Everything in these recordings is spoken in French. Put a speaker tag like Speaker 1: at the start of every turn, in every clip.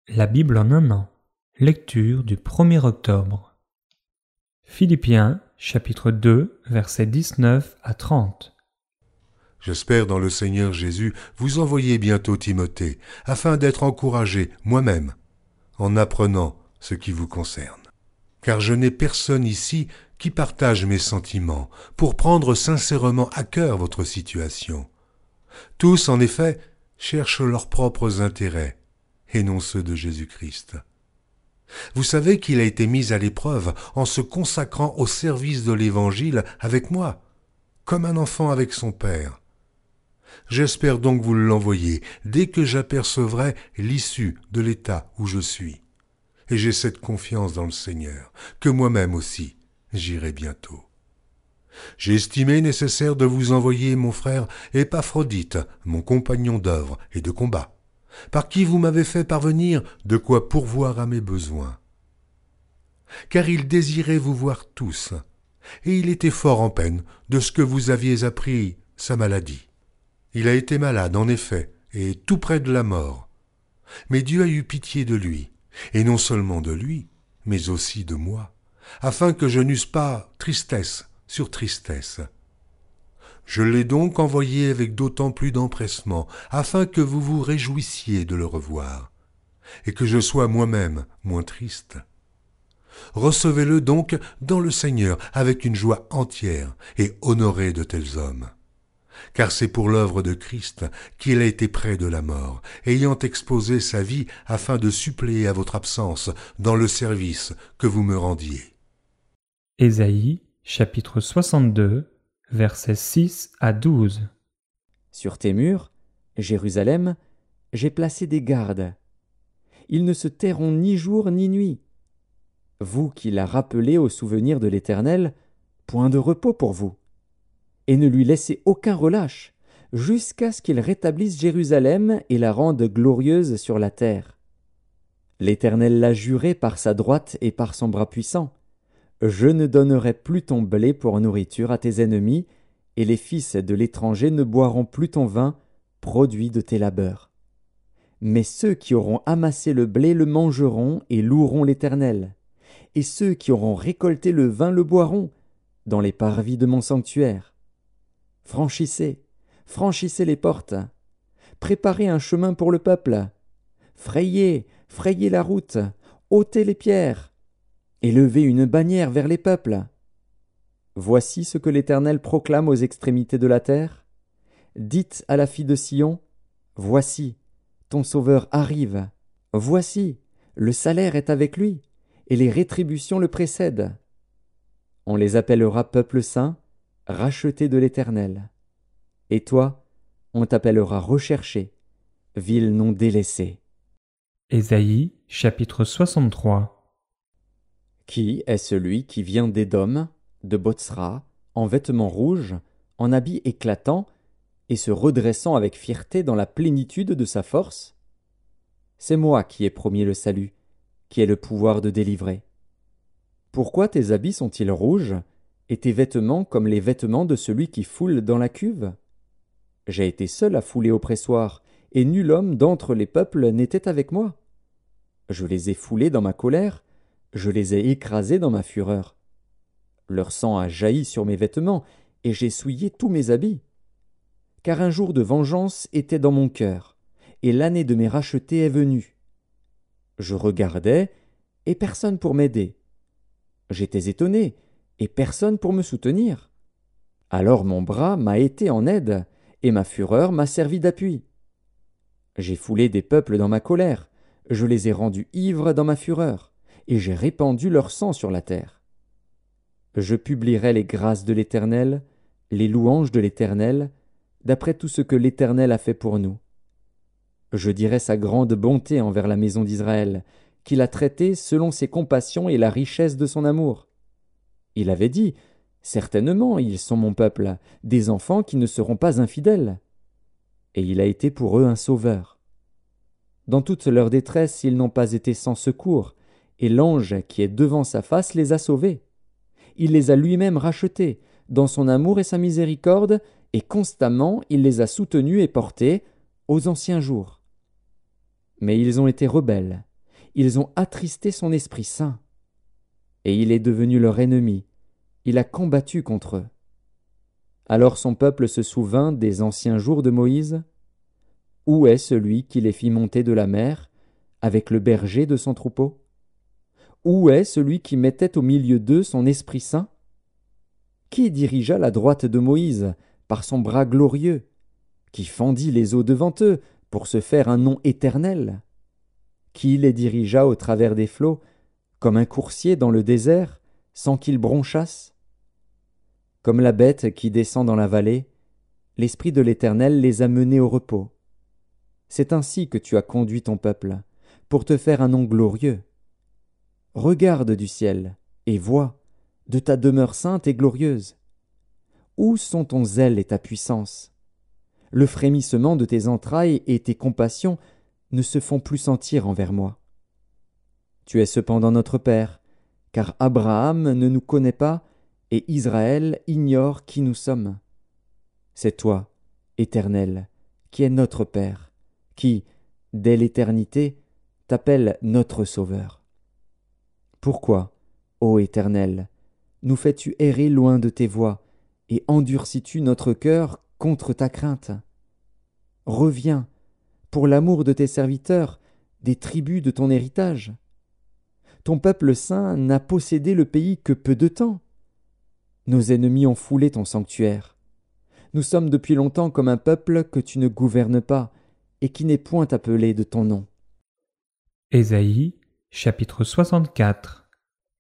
Speaker 1: La Bible en un an. Lecture du 1er octobre. Philippiens, chapitre 2, versets 19 à 30.
Speaker 2: J'espère dans le Seigneur Jésus vous envoyer bientôt Timothée, afin d'être encouragé moi-même, en apprenant ce qui vous concerne. Car je n'ai personne ici qui partage mes sentiments, pour prendre sincèrement à cœur votre situation. Tous, en effet, cherchent leurs propres intérêts, et non ceux de Jésus-Christ. Vous savez qu'il a été mis à l'épreuve en se consacrant au service de l'Évangile avec moi, comme un enfant avec son père. J'espère donc vous l'envoyer dès que j'apercevrai l'issue de l'état où je suis. Et j'ai cette confiance dans le Seigneur, que moi-même aussi j'irai bientôt. J'ai estimé nécessaire de vous envoyer mon frère Épaphrodite, mon compagnon d'œuvre et de combat, par qui vous m'avez fait parvenir de quoi pourvoir à mes besoins. Car il désirait vous voir tous, et il était fort en peine de ce que vous aviez appris sa maladie. Il a été malade, en effet, et tout près de la mort. Mais Dieu a eu pitié de lui, et non seulement de lui, mais aussi de moi, afin que je n'eusse pas tristesse sur tristesse. Je l'ai donc envoyé avec d'autant plus d'empressement, afin que vous vous réjouissiez de le revoir, et que je sois moi-même moins triste. Recevez-le donc dans le Seigneur avec une joie entière, et honorez de tels hommes. Car c'est pour l'œuvre de Christ qu'il a été près de la mort, ayant exposé sa vie afin de suppléer à votre absence dans le service que vous me rendiez.
Speaker 1: Ésaïe, chapitre 62, versets 6 à 12.
Speaker 3: Sur tes murs, Jérusalem, j'ai placé des gardes. Ils ne se tairont ni jour ni nuit. Vous qui la rappelez au souvenir de l'Éternel, point de repos pour vous. Et ne lui laissez aucun relâche, jusqu'à ce qu'il rétablisse Jérusalem et la rende glorieuse sur la terre. L'Éternel l'a juré par sa droite et par son bras puissant. Je ne donnerai plus ton blé pour nourriture à tes ennemis, et les fils de l'étranger ne boiront plus ton vin, produit de tes labeurs. Mais ceux qui auront amassé le blé le mangeront et loueront l'Éternel. Et ceux qui auront récolté le vin le boiront, dans les parvis de mon sanctuaire. Franchissez, franchissez les portes. Préparez un chemin pour le peuple. Frayez, frayez la route. Ôtez les pierres. Élevez une bannière vers les peuples. Voici ce que l'Éternel proclame aux extrémités de la terre. Dites à la fille de Sion, voici, ton Sauveur arrive. Voici, le salaire est avec lui, et les rétributions le précèdent. On les appellera peuple saint, racheté de l'Éternel. Et toi, on t'appellera recherché, ville non délaissée.
Speaker 1: Ésaïe, chapitre 63.
Speaker 3: Qui est celui qui vient d'Édom, de Botsra, en vêtements rouges, en habits éclatants, et se redressant avec fierté dans la plénitude de sa force? C'est moi qui ai promis le salut, qui ai le pouvoir de délivrer. Pourquoi tes habits sont-ils rouges, et tes vêtements comme les vêtements de celui qui foule dans la cuve? J'ai été seul à fouler au pressoir, et nul homme d'entre les peuples n'était avec moi. Je les ai foulés dans ma colère, je les ai écrasés dans ma fureur. Leur sang a jailli sur mes vêtements, et j'ai souillé tous mes habits. Car un jour de vengeance était dans mon cœur, et l'année de mes rachetés est venue. Je regardais, et personne pour m'aider. J'étais étonné, et personne pour me soutenir. Alors mon bras m'a été en aide, et ma fureur m'a servi d'appui. J'ai foulé des peuples dans ma colère, je les ai rendus ivres dans ma fureur, et j'ai répandu leur sang sur la terre. Je publierai les grâces de l'Éternel, les louanges de l'Éternel, d'après tout ce que l'Éternel a fait pour nous. Je dirai sa grande bonté envers la maison d'Israël, qu'il a traitée selon ses compassions et la richesse de son amour. Il avait dit, « Certainement, ils sont mon peuple, des enfants qui ne seront pas infidèles. » Et il a été pour eux un sauveur. Dans toute leur détresse, ils n'ont pas été sans secours, et l'ange qui est devant sa face les a sauvés. Il les a lui-même rachetés, dans son amour et sa miséricorde, et constamment il les a soutenus et portés aux anciens jours. Mais ils ont été rebelles, ils ont attristé son Esprit Saint. Et il est devenu leur ennemi, il a combattu contre eux. Alors son peuple se souvint des anciens jours de Moïse. Où est celui qui les fit monter de la mer, avec le berger de son troupeau? Où est celui qui mettait au milieu d'eux son Esprit Saint? Qui dirigea la droite de Moïse par son bras glorieux, qui fendit les eaux devant eux pour se faire un nom éternel? Qui les dirigea au travers des flots, comme un coursier dans le désert, sans qu'ils bronchassent? Comme la bête qui descend dans la vallée, l'Esprit de l'Éternel les a menés au repos. C'est ainsi que tu as conduit ton peuple, pour te faire un nom glorieux. Regarde du ciel, et vois, de ta demeure sainte et glorieuse. Où sont ton zèle et ta puissance? Le frémissement de tes entrailles et tes compassions ne se font plus sentir envers moi. Tu es cependant notre Père, car Abraham ne nous connaît pas, et Israël ignore qui nous sommes. C'est toi, Éternel, qui es notre Père, qui, dès l'éternité, t'appelle notre Sauveur. Pourquoi, ô Éternel, nous fais-tu errer loin de tes voies, et endurcis-tu notre cœur contre ta crainte? Reviens, pour l'amour de tes serviteurs, des tribus de ton héritage. Ton peuple saint n'a possédé le pays que peu de temps. Nos ennemis ont foulé ton sanctuaire. Nous sommes depuis longtemps comme un peuple que tu ne gouvernes pas, et qui n'est point appelé de ton nom.
Speaker 1: Ésaïe, chapitre 64.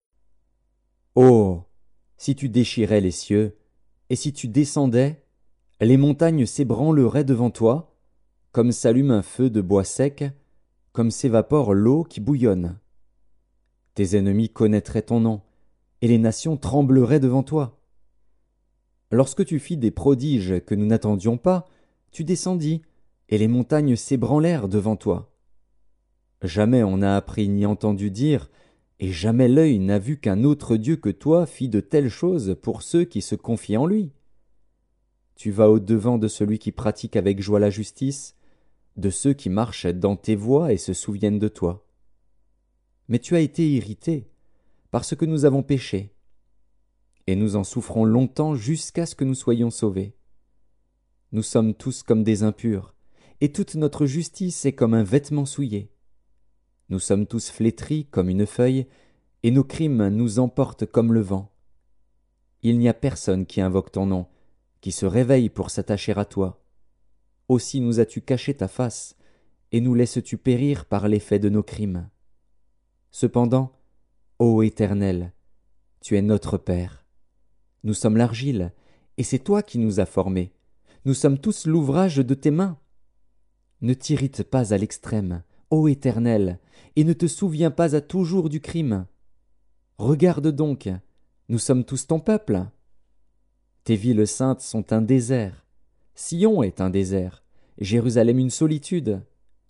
Speaker 3: Oh, si tu déchirais les cieux, et si tu descendais, les montagnes s'ébranleraient devant toi, comme s'allume un feu de bois sec, comme s'évapore l'eau qui bouillonne. Tes ennemis connaîtraient ton nom, et les nations trembleraient devant toi. Lorsque tu fis des prodiges que nous n'attendions pas, tu descendis, et les montagnes s'ébranlèrent devant toi. Jamais on n'a appris ni entendu dire, et jamais l'œil n'a vu qu'un autre Dieu que toi fit de telles choses pour ceux qui se confient en lui. Tu vas au-devant de celui qui pratique avec joie la justice, de ceux qui marchent dans tes voies et se souviennent de toi. Mais tu as été irrité, parce que nous avons péché, et nous en souffrons longtemps jusqu'à ce que nous soyons sauvés. Nous sommes tous comme des impurs, et toute notre justice est comme un vêtement souillé. Nous sommes tous flétris comme une feuille, et nos crimes nous emportent comme le vent. Il n'y a personne qui invoque ton nom, qui se réveille pour s'attacher à toi. Aussi nous as-tu caché ta face, et nous laisses-tu périr par l'effet de nos crimes. Cependant, ô Éternel, tu es notre Père. Nous sommes l'argile, et c'est toi qui nous as formés. Nous sommes tous l'ouvrage de tes mains. Ne t'irrite pas à l'extrême, ô Éternel, et ne te souviens pas à toujours du crime. Regarde donc, nous sommes tous ton peuple. Tes villes saintes sont un désert. Sion est un désert, Jérusalem une solitude.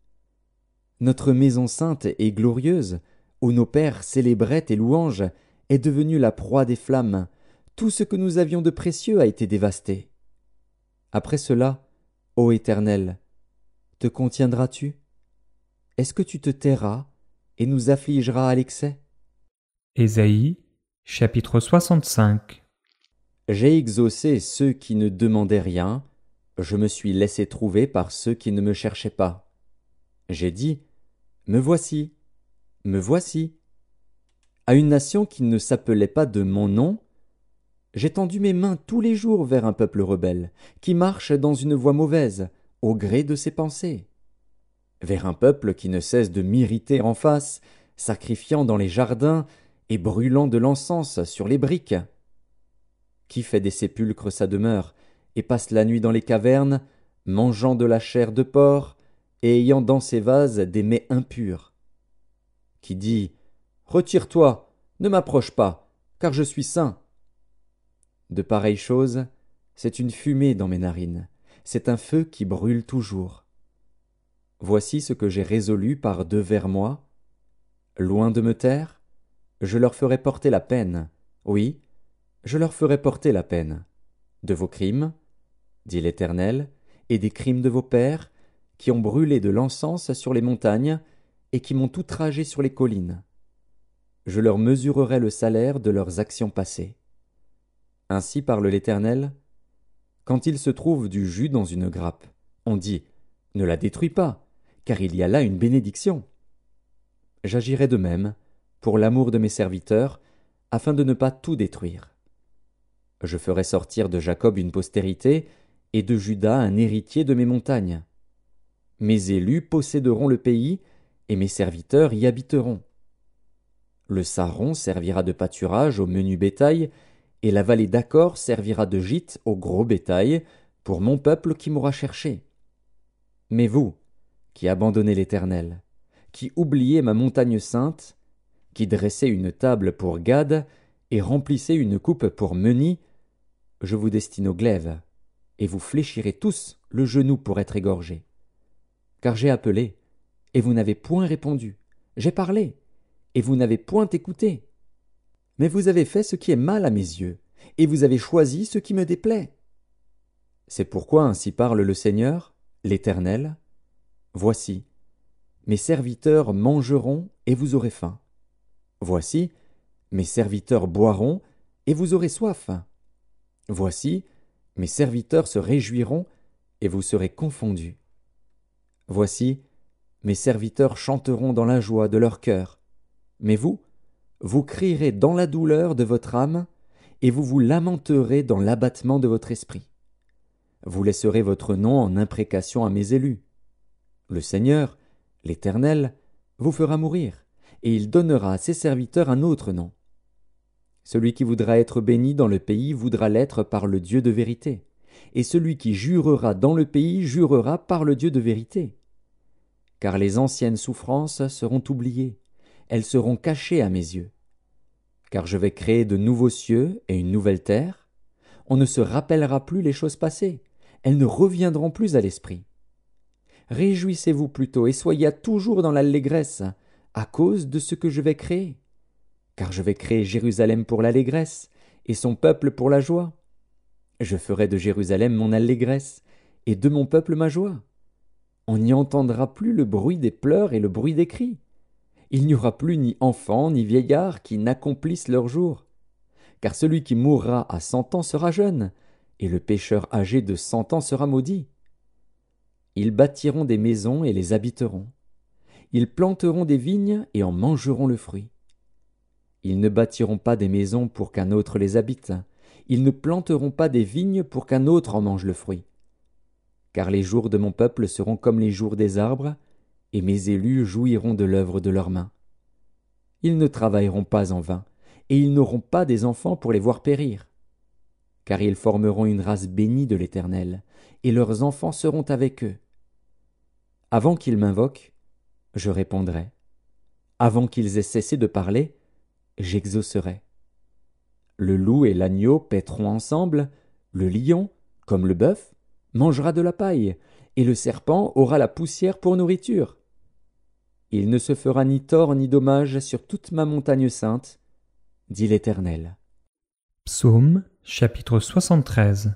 Speaker 3: Notre maison sainte et glorieuse, où nos pères célébraient tes louanges, est devenue la proie des flammes. Tout ce que nous avions de précieux a été dévasté. Après cela, ô Éternel, te contiendras-tu? Est-ce que tu te tairas et nous affligeras à l'excès?
Speaker 1: Ésaïe, chapitre 65.
Speaker 3: J'ai exaucé ceux qui ne demandaient rien, je me suis laissé trouver par ceux qui ne me cherchaient pas. J'ai dit, me voici, me voici. À une nation qui ne s'appelait pas de mon nom, j'ai tendu mes mains tous les jours vers un peuple rebelle, qui marche dans une voie mauvaise, au gré de ses pensées. Vers un peuple qui ne cesse de m'irriter en face, sacrifiant dans les jardins et brûlant de l'encens sur les briques. Qui fait des sépulcres sa demeure, et passe la nuit dans les cavernes, mangeant de la chair de porc, et ayant dans ses vases des mets impurs. Qui dit, retire-toi, ne m'approche pas, car je suis saint. De pareilles choses, c'est une fumée dans mes narines, c'est un feu qui brûle toujours. Voici ce que j'ai résolu par devers moi. Loin de me taire, je leur ferai porter la peine, oui, je leur ferai porter la peine. De vos crimes, dit l'Éternel, et des crimes de vos pères, qui ont brûlé de l'encens sur les montagnes, et qui m'ont outragé sur les collines. Je leur mesurerai le salaire de leurs actions passées. Ainsi parle l'Éternel. Quand il se trouve du jus dans une grappe, on dit « Ne la détruis pas, car il y a là une bénédiction. » J'agirai de même, pour l'amour de mes serviteurs, afin de ne pas tout détruire. Je ferai sortir de Jacob une postérité, et de Juda un héritier de mes montagnes. Mes élus posséderont le pays, et mes serviteurs y habiteront. Le Saron servira de pâturage au menu bétail, et la vallée d'Accor servira de gîte au gros bétail, pour mon peuple qui m'aura cherché. Mais vous, qui abandonnez l'Éternel, qui oubliez ma montagne sainte, qui dressez une table pour Gad, et remplissez une coupe pour Meni, je vous destine au glaive, et vous fléchirez tous le genou pour être égorgés. Car j'ai appelé, et vous n'avez point répondu. J'ai parlé, et vous n'avez point écouté. Mais vous avez fait ce qui est mal à mes yeux, et vous avez choisi ce qui me déplaît. C'est pourquoi ainsi parle le Seigneur, l'Éternel. Voici, mes serviteurs mangeront, et vous aurez faim. Voici, mes serviteurs boiront, et vous aurez soif. Voici, mes serviteurs se réjouiront, et vous serez confondus. Voici, mes serviteurs chanteront dans la joie de leur cœur. Mais vous, vous crierez dans la douleur de votre âme, et vous vous lamenterez dans l'abattement de votre esprit. Vous laisserez votre nom en imprécation à mes élus. Le Seigneur, l'Éternel, vous fera mourir, et il donnera à ses serviteurs un autre nom. Celui qui voudra être béni dans le pays voudra l'être par le Dieu de vérité, et celui qui jurera dans le pays jurera par le Dieu de vérité. Car les anciennes souffrances seront oubliées, elles seront cachées à mes yeux. Car je vais créer de nouveaux cieux et une nouvelle terre. On ne se rappellera plus les choses passées, elles ne reviendront plus à l'esprit. Réjouissez-vous plutôt et soyez toujours dans l'allégresse, à cause de ce que je vais créer. Car je vais créer Jérusalem pour l'allégresse, et son peuple pour la joie. Je ferai de Jérusalem mon allégresse, et de mon peuple ma joie. On n'y entendra plus le bruit des pleurs et le bruit des cris. Il n'y aura plus ni enfants ni vieillards qui n'accomplissent leur jour. Car celui qui mourra à 100 ans sera jeune, et le pécheur âgé de 100 ans sera maudit. Ils bâtiront des maisons et les habiteront. Ils planteront des vignes et en mangeront le fruit. Ils ne bâtiront pas des maisons pour qu'un autre les habite. Ils ne planteront pas des vignes pour qu'un autre en mange le fruit. Car les jours de mon peuple seront comme les jours des arbres, et mes élus jouiront de l'œuvre de leurs mains. Ils ne travailleront pas en vain, et ils n'auront pas des enfants pour les voir périr. Car ils formeront une race bénie de l'Éternel, et leurs enfants seront avec eux. Avant qu'ils m'invoquent, je répondrai. Avant qu'ils aient cessé de parler, j'exaucerai. Le loup et l'agneau paîtront ensemble, le lion, comme le bœuf, mangera de la paille, et le serpent aura la poussière pour nourriture. Il ne se fera ni tort ni dommage sur toute ma montagne sainte, dit l'Éternel.
Speaker 1: Psaume, chapitre 73.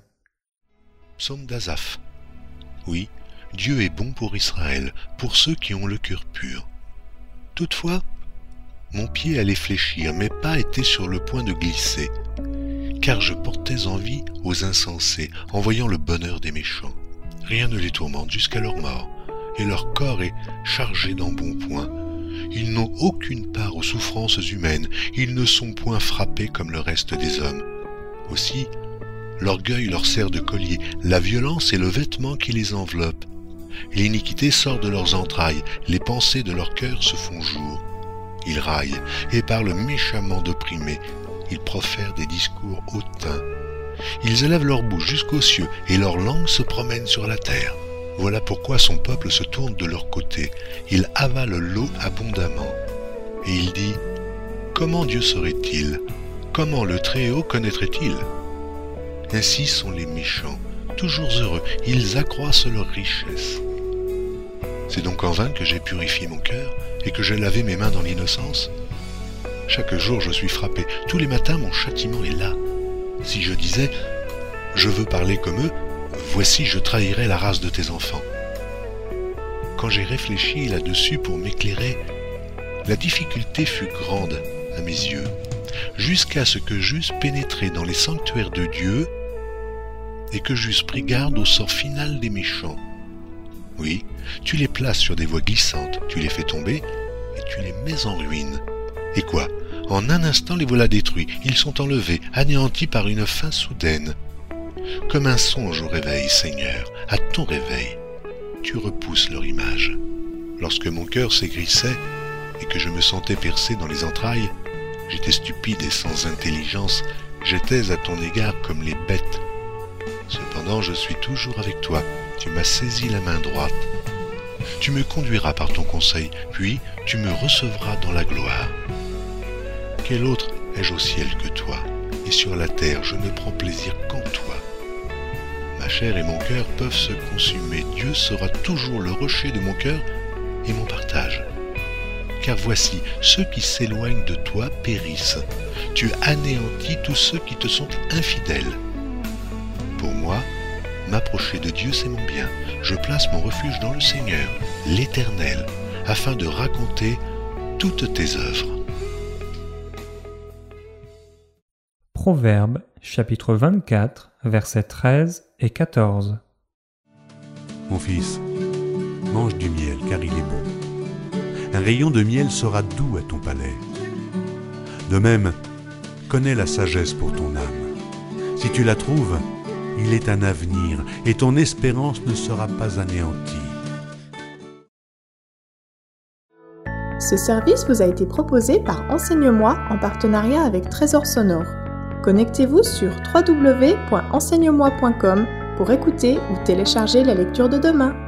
Speaker 4: Psaume d'Asaph. Oui, Dieu est bon pour Israël, pour ceux qui ont le cœur pur. Toutefois, mon pied allait fléchir, mes pas étaient sur le point de glisser, car je portais envie aux insensés, en voyant le bonheur des méchants. Rien ne les tourmente jusqu'à leur mort, et leur corps est chargé d'embonpoint. Ils n'ont aucune part aux souffrances humaines, ils ne sont point frappés comme le reste des hommes. Aussi, l'orgueil leur sert de collier, la violence est le vêtement qui les enveloppe. L'iniquité sort de leurs entrailles, les pensées de leur cœur se font jour. Ils raillent et parlent méchamment d'opprimés, ils profèrent des discours hautains. Ils élèvent leur bouche jusqu'aux cieux et leur langue se promène sur la terre. Voilà pourquoi son peuple se tourne de leur côté, il avale l'eau abondamment. Et il dit, comment Dieu saurait-il? Comment le Très-Haut connaîtrait-il? Ainsi sont les méchants, toujours heureux, ils accroissent leur richesse. C'est donc en vain que j'ai purifié mon cœur et que j'ai lavé mes mains dans l'innocence. Chaque jour je suis frappé, tous les matins mon châtiment est là. Si je disais, je veux parler comme eux, voici je trahirais la race de tes enfants. quand j'ai réfléchi là-dessus pour m'éclairer, la difficulté fut grande à mes yeux, jusqu'à ce que j'eusse pénétré dans les sanctuaires de Dieu et que j'eusse pris garde au sort final des méchants. Oui, tu les places sur des voies glissantes, tu les fais tomber et tu les mets en ruine. Et quoi? En un instant les voilà détruits, ils sont enlevés, anéantis par une fin soudaine. Comme un songe au réveil, Seigneur, à ton réveil, tu repousses leur image. Lorsque mon cœur s'aigrissait et que je me sentais percé dans les entrailles, j'étais stupide et sans intelligence, j'étais à ton égard comme les bêtes. Cependant, je suis toujours avec toi, tu m'as saisi la main droite. Tu me conduiras par ton conseil, puis tu me recevras dans la gloire. Quel autre ai-je au ciel que toi? Et sur la terre, je ne prends plaisir qu'en toi. Ma chair et mon cœur peuvent se consumer. Dieu sera toujours le rocher de mon cœur et mon partage. Car voici, ceux qui s'éloignent de toi périssent. Tu anéantis tous ceux qui te sont infidèles. Pour moi, m'approcher de Dieu, c'est mon bien. Je place mon refuge dans le Seigneur, l'Éternel, afin de raconter toutes tes œuvres.
Speaker 1: Proverbes, chapitre 24, versets 13 et 14.
Speaker 2: Mon fils, mange du miel, car il est bon. Un rayon de miel sera doux à ton palais. De même, connais la sagesse pour ton âme. Si tu la trouves, il est un avenir, et ton espérance ne sera pas anéantie.
Speaker 5: Ce service vous a été proposé par Enseigne-moi en partenariat avec Trésor Sonore. Connectez-vous sur www.enseigne-moi.com pour écouter ou télécharger la lecture de demain.